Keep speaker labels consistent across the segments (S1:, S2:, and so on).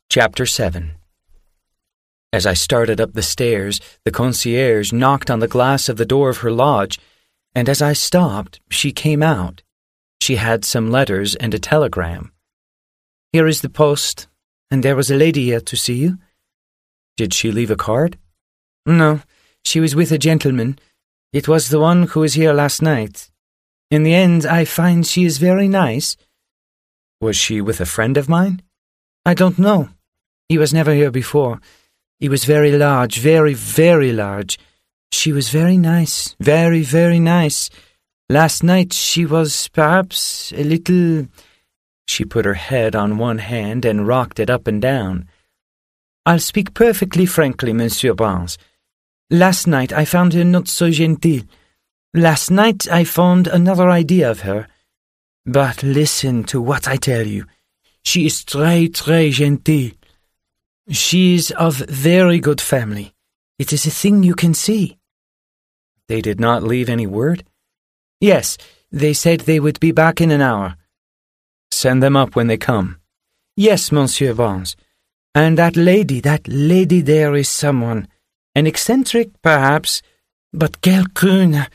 S1: Chapter 7. As I started up the stairs, the concierge knocked on the glass of the door of her lodge, and as I stopped, she came out. She had some letters and a telegram. "Here is the post, and there was a lady here to see you." "Did she leave a card?" "No, she was with a gentleman. It was the one who was here last night. In the end, I find she is very nice." "Was she with a friend of mine?" "I don't know. He was never here before. He was very large, very, very large. She was very nice, very, very nice. Last night she was perhaps a little—" She put her head on one hand and rocked it up and down. "I'll speak perfectly frankly, Monsieur Barnes. Last night I found her not so genteel. Last night I formed another idea of her. But listen to what I tell you. She is très, très gentille. She is of very good family. It is a thing you can see." "They did not leave any word?" "Yes, they said they would be back in an hour." "Send them up when they come." "Yes, Monsieur Barnes. And that lady there is someone. An eccentric, perhaps, but quelqu'un.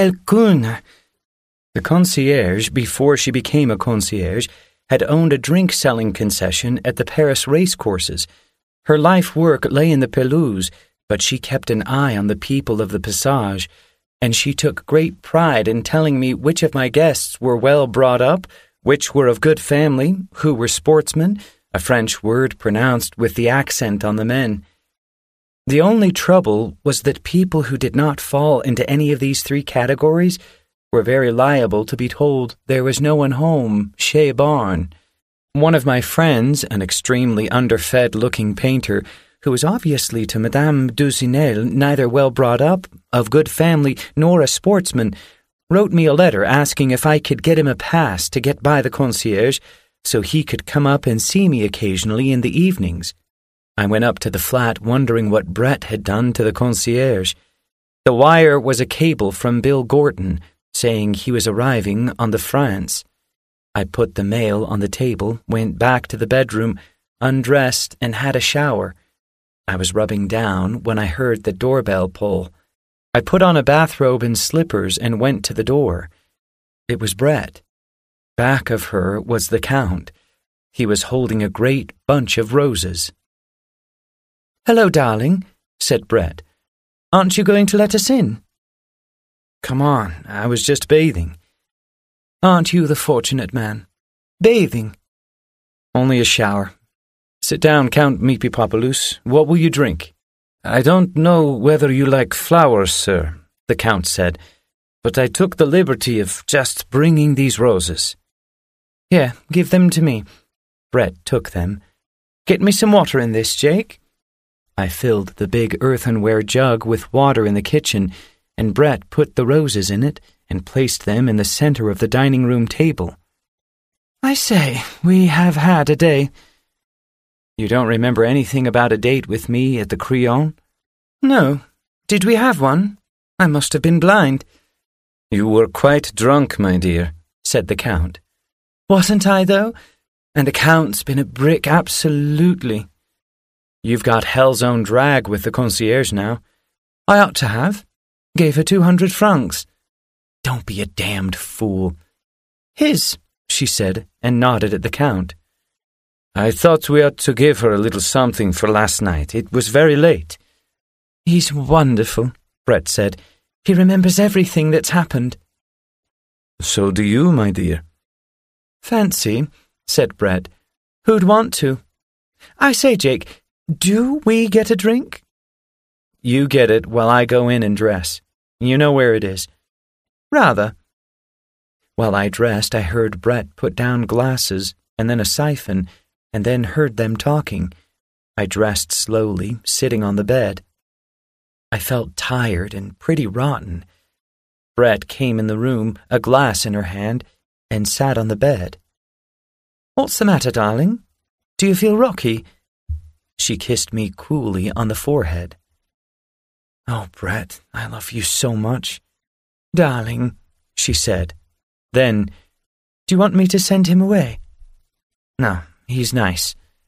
S1: The concierge, before she became a concierge, had owned a drink-selling concession at the Paris racecourses. Her life work lay in the pelouse, but she kept an eye on the people of the Passage, and she took great pride in telling me which of my guests were well brought up, which were of good family, who were sportsmen, a French word pronounced with the accent on the men. The only trouble was that people who did not fall into any of these three categories were very liable to be told there was no one home, chez Barne. One of my friends, an extremely underfed-looking painter, who was obviously to Madame Dusinel neither well brought up, of good family, nor a sportsman, wrote me a letter asking if I could get him a pass to get by the concierge so he could come up and see me occasionally in the evenings. I went up to the flat wondering what Brett had done to the concierge. The wire was a cable from Bill Gorton saying he was arriving on the France. I put the mail on the table, went back to the bedroom, undressed, and had a shower. I was rubbing down when I heard the doorbell pull. I put on a bathrobe and slippers and went to the door. It was Brett. Back of her was the Count. He was holding a great bunch of roses. "Hello, darling," said Brett. "Aren't you going to let us in?" "Come on, I was just bathing." "Aren't you the fortunate man? Bathing?" "Only a shower. Sit down, Count Mipipopoulos. What will you drink?" "I don't know whether you like flowers, sir," the Count said, "but I took the liberty of just bringing these roses." "Here, give them to me." Brett took them. "Get me some water in this, Jake." I filled the big earthenware jug with water in the kitchen, and Brett put the roses in it and placed them in the center of the dining-room table. "I say, we have had a day." "You don't remember anything about a date with me at the Crillon?" "No. Did we have one? I must have been blind." "You were quite drunk, my dear," said the Count. "Wasn't I, though? And the Count's been a brick, absolutely." "You've got hell's own drag with the concierge now." "I ought to have. Gave her 200 francs. "Don't be a damned fool." "His," she said, and nodded at the Count. "I thought we ought to give her a little something for last night. It was very late." "He's wonderful," Brett said. "He remembers everything that's happened." "So do you, my dear." "Fancy," said Brett. "Who'd want to? I say, Jake, do we get a drink?" "You get it while I go in and dress. You know where it is." "Rather." While I dressed, I heard Brett put down glasses and then a siphon, and then heard them talking. I dressed slowly, sitting on the bed. I felt tired and pretty rotten. Brett came in the room, a glass in her hand, and sat on the bed. "What's the matter, darling? Do you feel rocky?" She kissed me coolly on the forehead. "Oh, Brett, I love you so much." "Darling," she said. Then, "Do you want me to send him away?" "No, he's nice."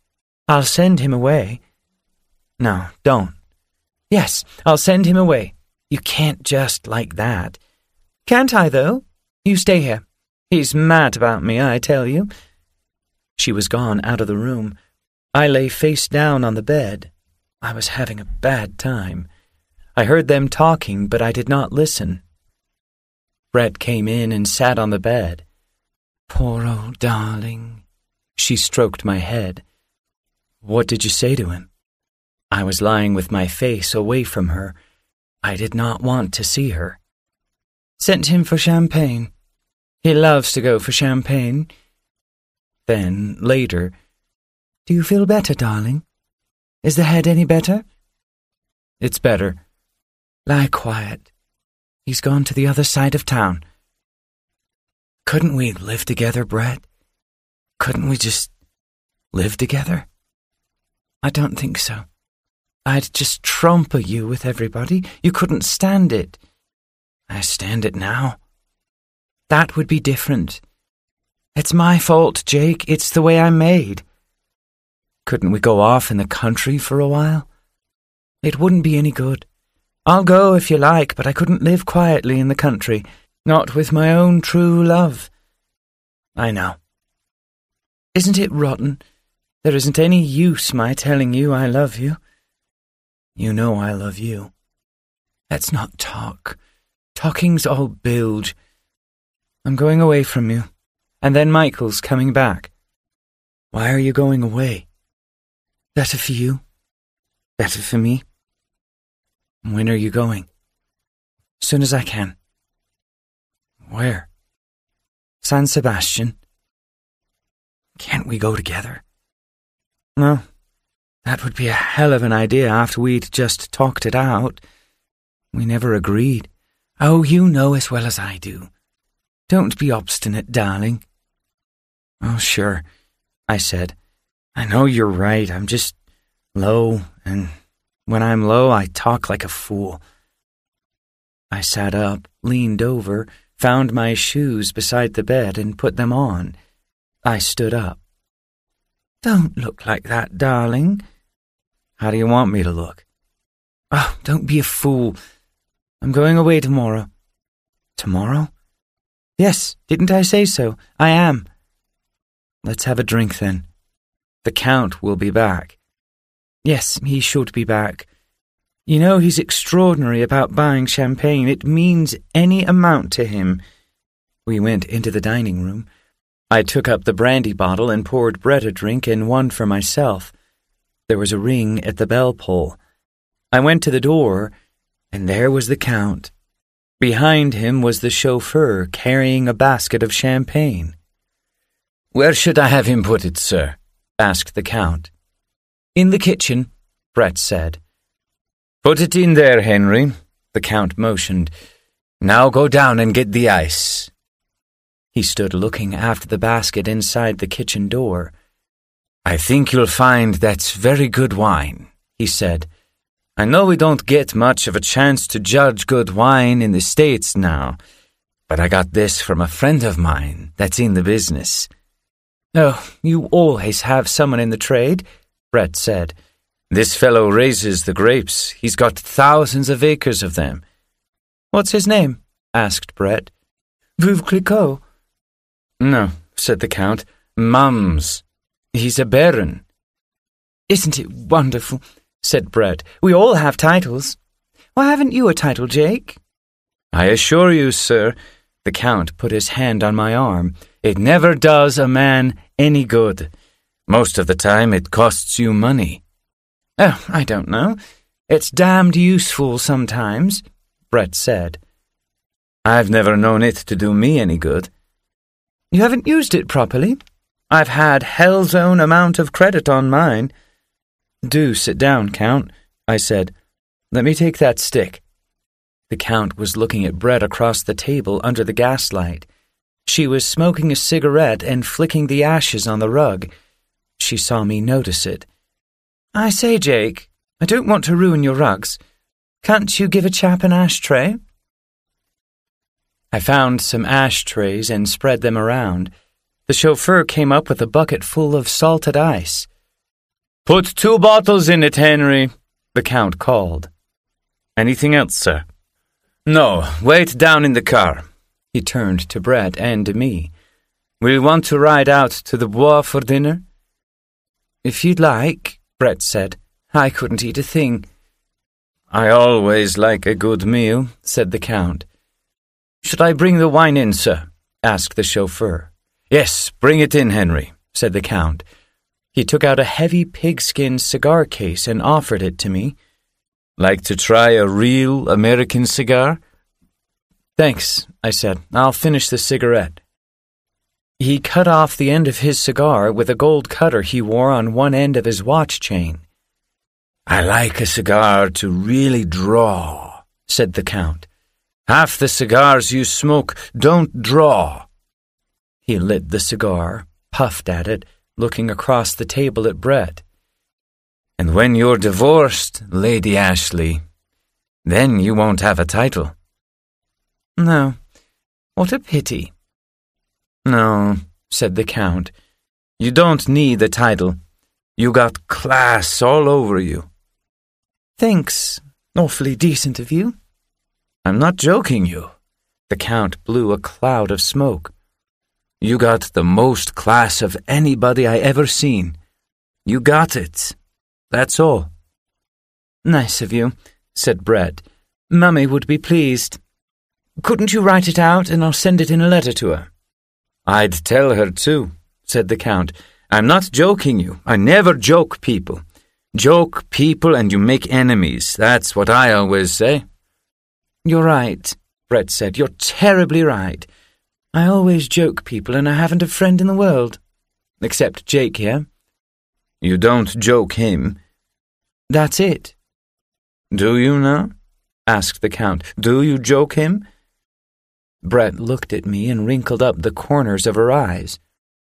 S1: I'll send him away. No, don't. Yes, I'll send him away. You can't just like that. Can't I, though? You stay here. He's mad about me, I tell you. She was gone out of the room. I lay face down on the bed. I was having a bad time. I heard them talking, but I did not listen. Brett came in and sat on the bed. Poor old darling. She stroked my head. What did you say to him? I was lying with my face away from her. I did not want to see her. Sent him for champagne. He loves to go for champagne. Then, later, do you feel better, darling? Is the head any better? It's better. Lie quiet. He's gone to the other side of town. Couldn't we live together, Brett? Couldn't we just live together? I don't think so. I'd just trample you with everybody. You couldn't stand it. I stand it now. That would be different. It's my fault, Jake. It's the way I'm made. Couldn't we go off in the country for a while? It wouldn't be any good. I'll go if you like, but I couldn't live quietly in the country, not with my own true love. I know. Isn't it rotten? There isn't any use my telling you I love you. You know I love you. Let's not talk. Talking's all bilge. I'm going away from you, and then Michael's coming back. Why are you going away? Better for you. Better for me. When are you going? Soon as I can. Where? San Sebastian. Can't we go together? No, that would be a hell of an idea after we'd just talked it out. We never agreed. Oh, you know as well as I do. Don't be obstinate, darling. Oh, sure, I said. I know you're right. I'm just low, and when I'm low, I talk like a fool. I sat up, leaned over, found my shoes beside the bed, and put them on. I stood up. Don't look like that, darling. How do you want me to look? Oh, don't be a fool. I'm going away tomorrow. Tomorrow? Yes, didn't I say so? I am. Let's have a drink then. The Count will be back. Yes, he should be back. You know he's extraordinary about buying champagne. It means any amount to him. We went into the dining room. I took up the brandy bottle and poured Brett a drink and one for myself. There was a ring at the bell pull. I went to the door, and there was the Count. Behind him was the chauffeur carrying a basket of champagne. "Where should I have him put it, sir?" asked the Count. "In the kitchen," Brett said. "Put it in there, Henry," the Count motioned. "Now go down and get the ice." He stood looking after the basket inside the kitchen door. "I think you'll find that's very good wine," he said. "I know we don't get much of a chance to judge good wine in the States now, but I got this from a friend of mine that's in the business." "Oh, you always have someone in the trade," Brett said. "This fellow raises the grapes. He's got thousands of acres of them." "What's his name?" asked Brett. "Veuve Clicquot." "No," said the Count. "Mums. He's a baron." "Isn't it wonderful?" said Brett. "We all have titles. Why haven't you a title, Jake?" "I assure you, sir," the Count put his hand on my arm, "it never does a man any good. Most of the time it costs you money." "Oh, I don't know. It's damned useful sometimes," Brett said. "I've never known it to do me any good." "You haven't used it properly. I've had hell's own amount of credit on mine." "Do sit down, Count," I said. "Let me take that stick." The Count was looking at Brett across the table under the gaslight. She was smoking a cigarette and flicking the ashes on the rug. She saw me notice it. "I say, Jake, I don't want to ruin your rugs. Can't you give a chap an ashtray?" I found some ashtrays and spread them around. The chauffeur came up with a bucket full of salted ice. Put 2 bottles in it, Henry, the Count called. Anything else, sir? No, wait down in the car. He turned to Brett and me. Will you want to ride out to the Bois for dinner? If you'd like, Brett said. I couldn't eat a thing. I always like a good meal, said the Count. Should I bring the wine in, sir? Asked the chauffeur. Yes, bring it in, Henry, said the Count. He took out a heavy pigskin cigar case and offered it to me. Like to try a real American cigar? Thanks, I said. I'll finish the cigarette. He cut off the end of his cigar with a gold cutter he wore on one end of his watch chain. I like a cigar to really draw, said the Count. Half the cigars you smoke don't draw. He lit the cigar, puffed at it, looking across the table at Brett. And when you're divorced, Lady Ashley, then you won't have a title. No, what a pity. No, said the Count, you don't need a title. You got class all over you. Thanks, awfully decent of you. I'm not joking you. The Count blew a cloud of smoke. You got the most class of anybody I ever seen. You got it. That's all. Nice of you, said Brett. Mummy would be pleased. Couldn't you write it out and I'll send it in a letter to her? I'd tell her too, said the Count. I'm not joking you. I never joke people. Joke people and you make enemies. That's what I always say. You're right, Brett said. You're terribly right. I always joke people and I haven't a friend in the world. Except Jake here. You don't joke him. That's it. Do you now? Asked the Count. Do you joke him? Brett looked at me and wrinkled up the corners of her eyes.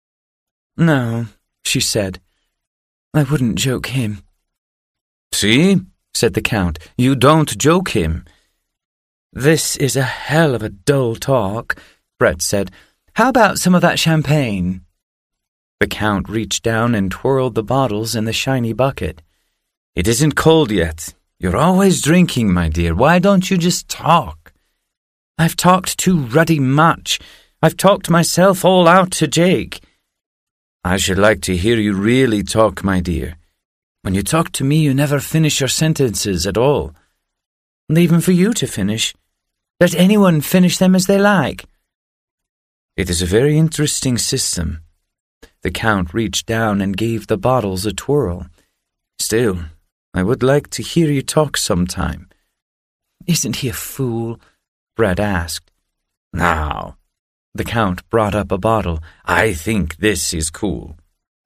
S1: No, she said. I wouldn't joke him. See, said the Count, you don't joke him. This is a hell of a dull talk, Brett said. How about some of that champagne? The Count reached down and twirled the bottles in the shiny bucket. It isn't cold yet. You're always drinking, my dear. Why don't you just talk? I've talked too ruddy much. I've talked myself all out to Jake. I should like to hear you really talk, my dear. When you talk to me, you never finish your sentences at all. Leave them for you to finish. Let anyone finish them as they like. It is a very interesting system. The Count reached down and gave the bottles a twirl. Still, I would like to hear you talk sometime. Isn't he a fool? Brett asked. Now, the Count brought up a bottle. I think this is cool.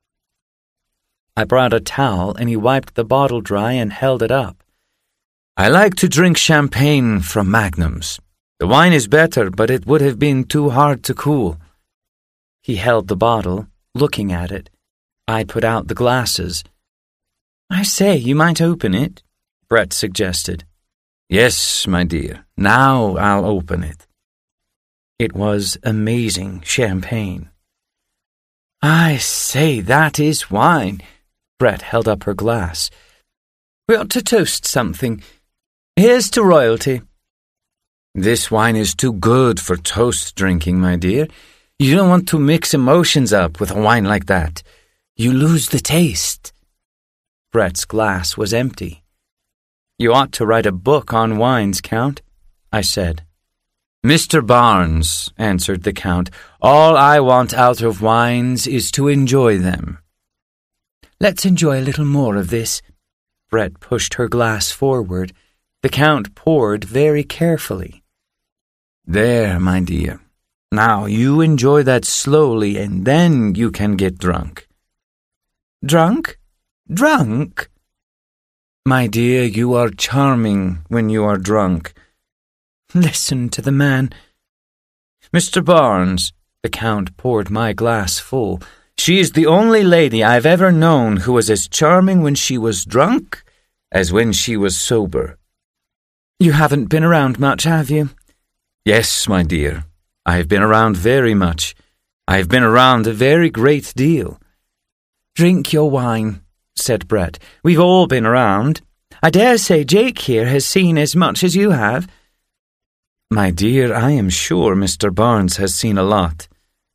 S1: I brought a towel and he wiped the bottle dry and held it up. I like to drink champagne from Magnums. The wine is better, but it would have been too hard to cool. He held the bottle, looking at it. I put out the glasses. I say, you might open it, Brett suggested. Yes, my dear. Now I'll open it. It was amazing champagne. I say, that is wine. Brett held up her glass. We ought to toast something. Here's to royalty. This wine is too good for toast drinking, my dear. You don't want to mix emotions up with a wine like that. You lose the taste. Brett's glass was empty. You ought to write a book on wines, Count, I said. Mr. Barnes, answered the Count, all I want out of wines is to enjoy them. Let's enjoy a little more of this. Brett pushed her glass forward. The Count poured very carefully. There, my dear. Now you enjoy that slowly and then you can get drunk. Drunk? Drunk? My dear, you are charming when you are drunk. Listen to the man. Mr. Barnes, the Count poured my glass full. She is the only lady I've ever known who was as charming when she was drunk as when she was sober. You haven't been around much, have you? Yes, my dear. I have been around very much. I have been around a very great deal. Drink your wine, said Brett. "We've all been around. I dare say Jake here has seen as much as you have." "My dear, I am sure Mr. Barnes has seen a lot.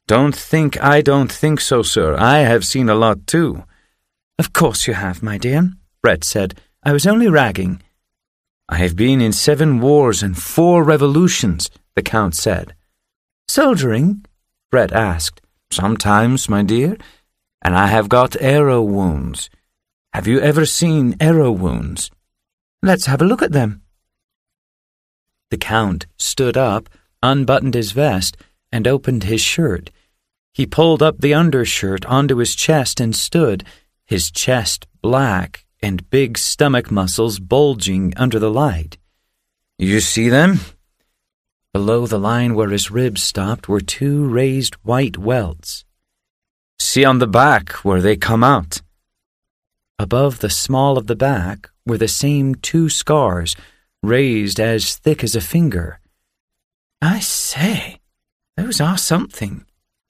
S1: I don't think so, sir. I have seen a lot too." "Of course you have, my dear," Brett said. "I was only ragging." "I have been in 7 wars and 4 revolutions," the Count said. "Soldiering?" Brett asked. "Sometimes, my dear, and I have got arrow wounds. Have you ever seen arrow wounds?" "Let's have a look at them." The Count stood up, unbuttoned his vest, and opened his shirt. He pulled up the undershirt onto his chest and stood, his chest black and big stomach muscles bulging under the light. "You see them?" Below the line where his ribs stopped were 2 raised white welts. "See on the back where they come out." Above the small of the back were the same 2 scars, raised as thick as a finger. "I say, those are something."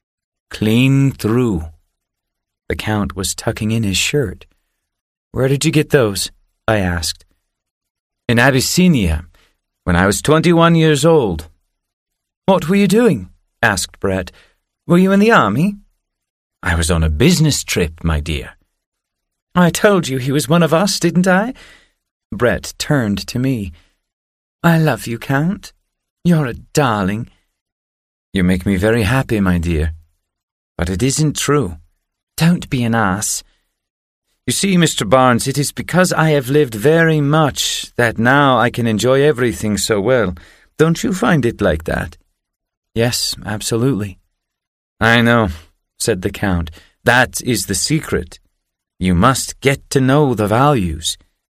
S1: "Clean through." The Count was tucking in his shirt. "Where did you get those?" I asked. "In Abyssinia, when I was 21 years old." "What were you doing?" asked Brett. "Were you in the army?" "I was on a business trip, my dear." "I told you he was one of us, didn't I?" Brett turned to me. "I love you, Count. You're a darling." "You make me very happy, my dear. But it isn't true." "Don't be an ass." "You see, Mr. Barnes, it is because I have lived very much that now I can enjoy everything so well. Don't you find it like that?" "Yes, absolutely." "I know," said the Count. "That is the secret. You must get to know the values."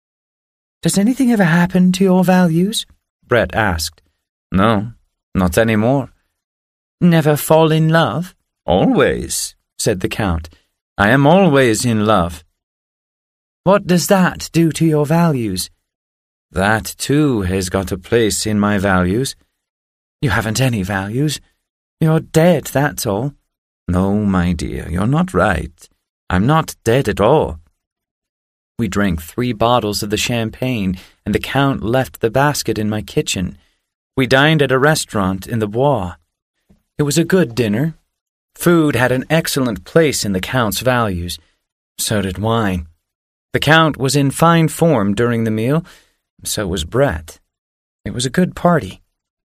S1: "Does anything ever happen to your values?" Brett asked. "No, not anymore." "Never fall in love?" "Always," said the Count. "I am always in love." "What does that do to your values?" "That, too, has got a place in my values." "You haven't any values. You're dead, that's all." "No, my dear, you're not right. I'm not dead at all." We drank 3 bottles of the champagne, and the Count left the basket in my kitchen. We dined at a restaurant in the Bois. It was a good dinner. Food had an excellent place in the Count's values. So did wine. The Count was in fine form during the meal. So was Brett. It was a good party.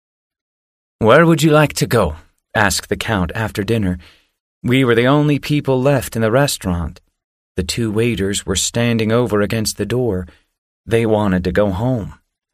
S1: "Where would you like to go?" asked the Count after dinner. We were the only people left in the restaurant. The 2 waiters were standing over against the door. They wanted to go home.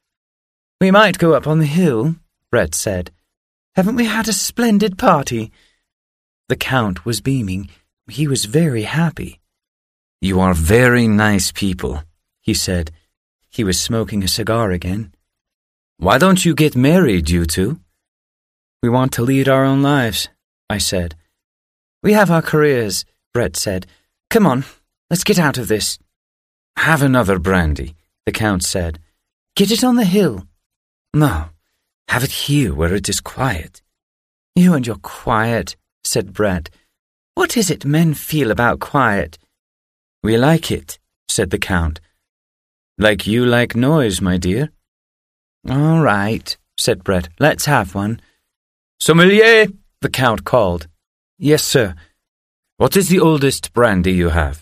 S1: "We might go up on the hill," Brett said. "Haven't we had a splendid party?" The Count was beaming. He was very happy. "You are very nice people," he said. He was smoking a cigar again. "Why don't you get married, you two?" "We want to lead our own lives," I said. "We have our careers," Brett said. "Come on, let's get out of this." "Have another brandy," the Count said. "Get it on the hill." "No, have it here where it is quiet." "You and your quiet," said Brett. "What is it men feel about quiet?" "We like it," said the Count. "Like you like noise, my dear." "All right," said Brett. "Let's have one." "Sommelier," the Count called. "Yes, sir." "What is the oldest brandy you have?"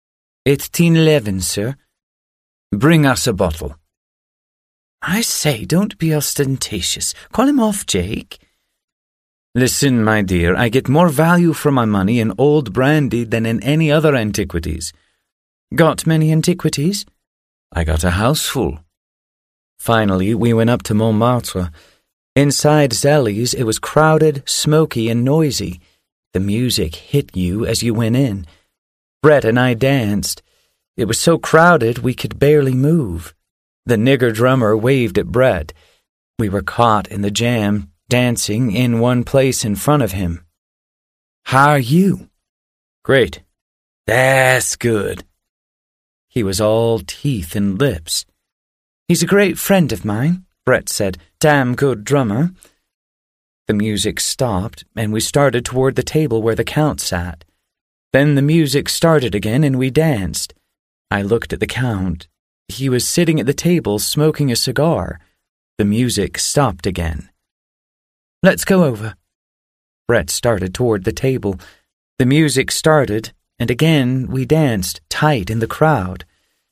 S1: 1811, sir." "Bring us a bottle." "I say, don't be ostentatious. Call him off, Jake." "Listen, my dear, I get more value for my money in old brandy than in any other antiquities." "Got many antiquities?" "I got a house full." Finally, we went up to Montmartre. Inside Zelli's, it was crowded, smoky, and noisy. The music hit you as you went in. Brett and I danced. It was so crowded we could barely move. The nigger drummer waved at Brett. We were caught in the jam, dancing in one place in front of him. "How are you?" "Great." "That's good." He was all teeth and lips. "He's a great friend of mine," Brett said. "Damn good drummer." The music stopped, and we started toward the table where the Count sat. Then the music started again, and we danced. I looked at the Count. He was sitting at the table smoking a cigar. The music stopped again. "Let's go over." Brett started toward the table. The music started, and again we danced tight in the crowd.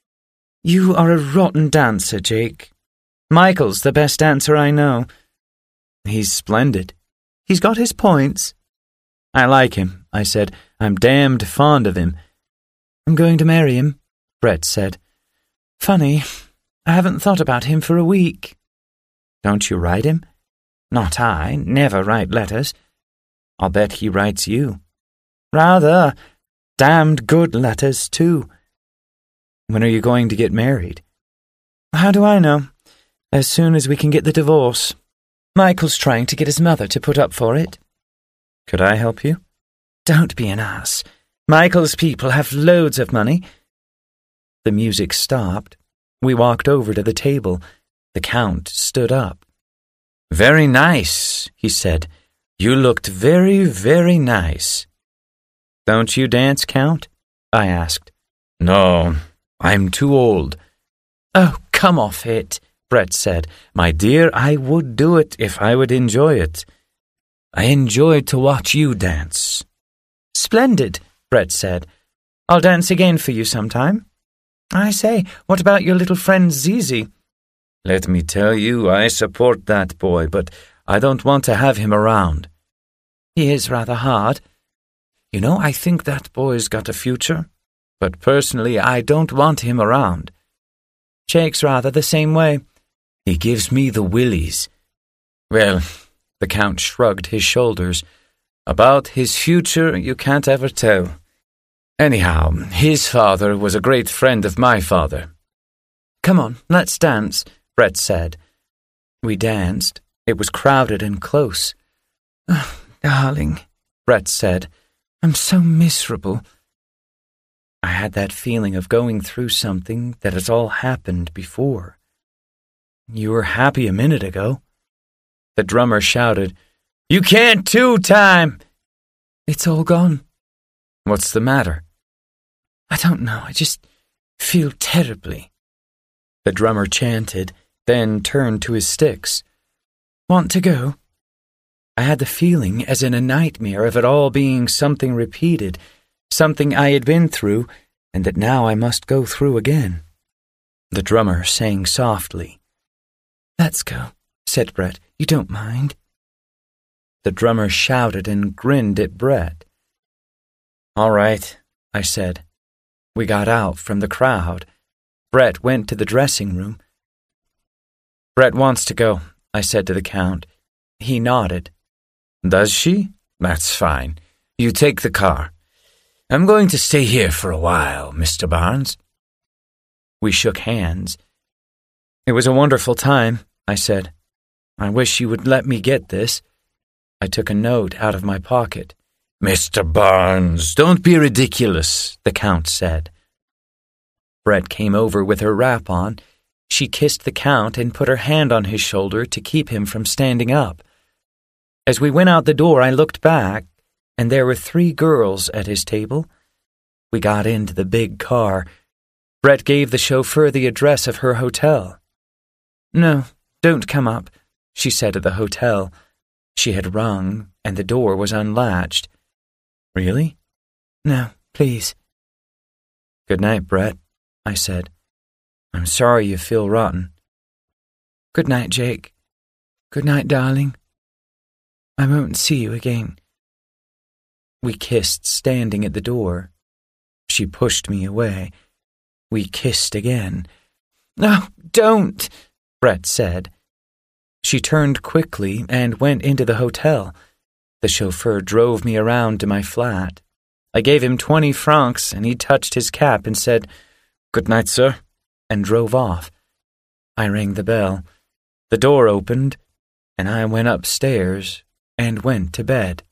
S1: "You are a rotten dancer, Jake. Michael's the best dancer I know." "He's splendid. He's got his points." "I like him," I said. "I'm damned fond of him." "I'm going to marry him," Brett said. "Funny, I haven't thought about him for a week." "Don't you write him?" "Not I. Never write letters." "I'll bet he writes you." "Rather. Damned good letters, too." "When are you going to get married?" "How do I know? As soon as we can get the divorce. Michael's trying to get his mother to put up for it." "Could I help you?" "Don't be an ass. Michael's people have loads of money." The music stopped. We walked over to the table. The Count stood up. "Very nice," he said. "You looked very, very nice." "Don't you dance, Count?" I asked. "No, I'm too old." "Oh, come off it," Brett said. "My dear, I would do it if I would enjoy it. I enjoy to watch you dance." "Splendid," Brett said. "I'll dance again for you sometime. I say, what about your little friend Zizi?" "Let me tell you, I support that boy, but I don't want to have him around." "He is rather hard." "You know, I think that boy's got a future, but personally I don't want him around." "Jake's rather the same way." "He gives me the willies." "Well," the Count shrugged his shoulders, "about his future you can't ever tell. Anyhow, his father was a great friend of my father." "Come on, let's dance," Brett said. We danced. It was crowded and close. "Oh, darling," Brett said, "I'm so miserable." I had that feeling of going through something that has all happened before. "You were happy a minute ago." The drummer shouted, "You can't two-time!" "It's all gone." "What's the matter?" "I don't know, I just feel terribly." The drummer chanted, then turned to his sticks. "Want to go?" I had the feeling, as in a nightmare, of it all being something repeated, something I had been through, and that now I must go through again. The drummer sang softly. "Let's go," said Brett. "You don't mind?" The drummer shouted and grinned at Brett. "All right," I said. We got out from the crowd. Brett went to the dressing room. "Brett wants to go," I said to the Count. He nodded. "Does she? That's fine. You take the car. I'm going to stay here for a while, Mr. Barnes." We shook hands. "It was a wonderful time," I said. "I wish you would let me get this." I took a note out of my pocket. "Mr. Barnes, don't be ridiculous," the Count said. Brett came over with her wrap on. She kissed the Count and put her hand on his shoulder to keep him from standing up. As we went out the door, I looked back, and there were 3 girls at his table. We got into the big car. Brett gave the chauffeur the address of her hotel. "No, don't come up," she said at the hotel. She had rung, and the door was unlatched. "Really?" "No, please." "Good night, Brett," I said. "I'm sorry you feel rotten." "Good night, Jake. Good night, darling. I won't see you again." We kissed standing at the door. She pushed me away. We kissed again. "No, don't," Brett said. She turned quickly and went into the hotel. The chauffeur drove me around to my flat. I gave him 20 francs, and he touched his cap and said, "Good night, sir," and drove off. I rang the bell. The door opened, and I went upstairs and went to bed.